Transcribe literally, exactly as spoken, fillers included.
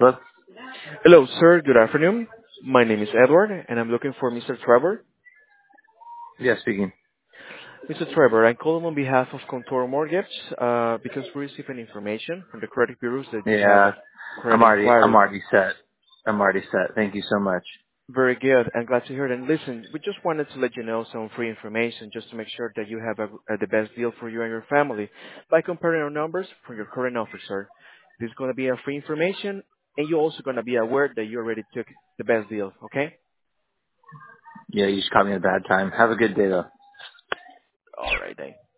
Hello? Hello, sir. Good afternoon. My name is Edward, and I'm looking for Mister Trevor. Yeah, speaking. Mister Trevor, I'm calling on behalf of Contour Mortgage uh, because we received an information from the credit bureaus that you have Yeah, a I'm credit already, I'm inquiry. already set. I'm already set. Thank you so much. Very good. I'm glad to hear it. And listen, we just wanted to let you know some free information just to make sure that you have a, a, the best deal for you and your family by comparing our numbers from your current offer, sir. This is going to be a free information, and you're also going to be aware that you already took the best deal, okay? Yeah, you just caught me at a bad time. Have a good day though. All right, then.